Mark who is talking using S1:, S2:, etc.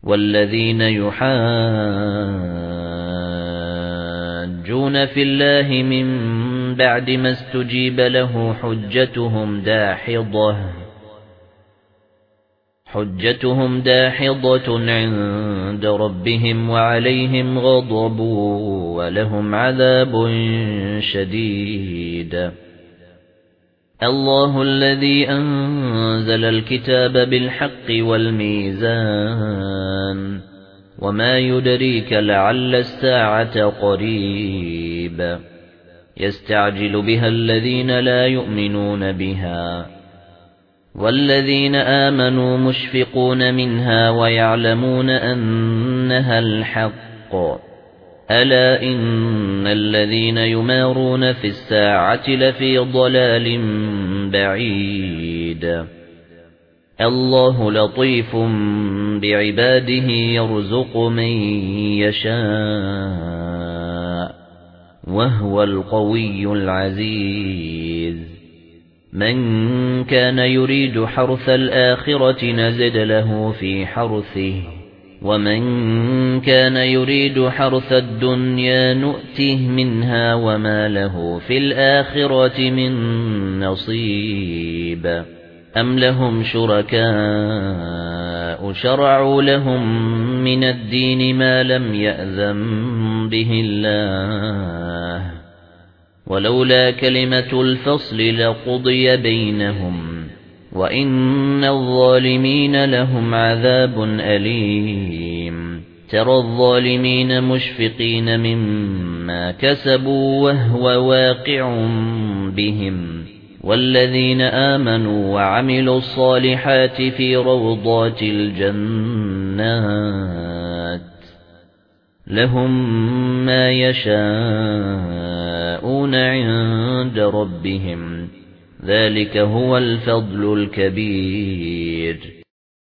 S1: والذين يحاجون في الله من بعد ما استجيب له حجتهم داحضة عند ربهم وعليهم غضب ولهم عذاب شديد. الله الذي أنزل الكتاب بالحق والميزان وما يدريك لعل الساعة قريب يستعجل بها الذين لا يؤمنون بها والذين آمنوا مشفقون منها ويعلمون أنها الحق ألا إن الذين يمارون في الساعة لفي ضلال بعيد. الله لطيف بعباده يرزق من يشاء وهو القوي العزيز. من كان يريد حرث الآخرة نزد له في حرثه ومن كان يريد حرث الدنيا نؤته منها وما له في الآخرة من نصيب. أم لهم شركاء شرعوا لهم من الدين ما لم يأذن به الله ولولا كلمة الفصل لقضي بينهم وإن الظالمين لهم عذاب أليم. ترى الظالمين مشفقين مما كسبوا وهو واقع بهم والذين آمنوا وعملوا الصالحات في روضات الجنات لهم ما يشاءون عند ربهم ذلك هو الفضل الكبير.